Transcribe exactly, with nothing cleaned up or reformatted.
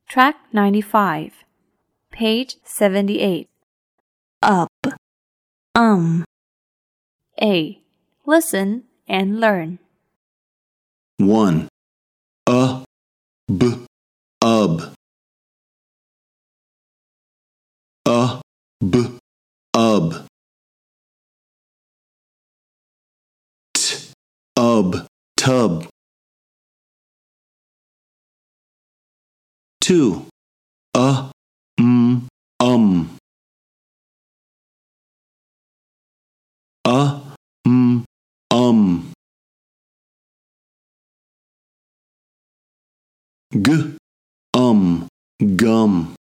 Track ninety-five, page seventy-eight. Up, um. A. Listen and learn. one. A, b, ub. A, b, ub. T, ub, tub. two. A, m, um. A, m, um. G, um, gum.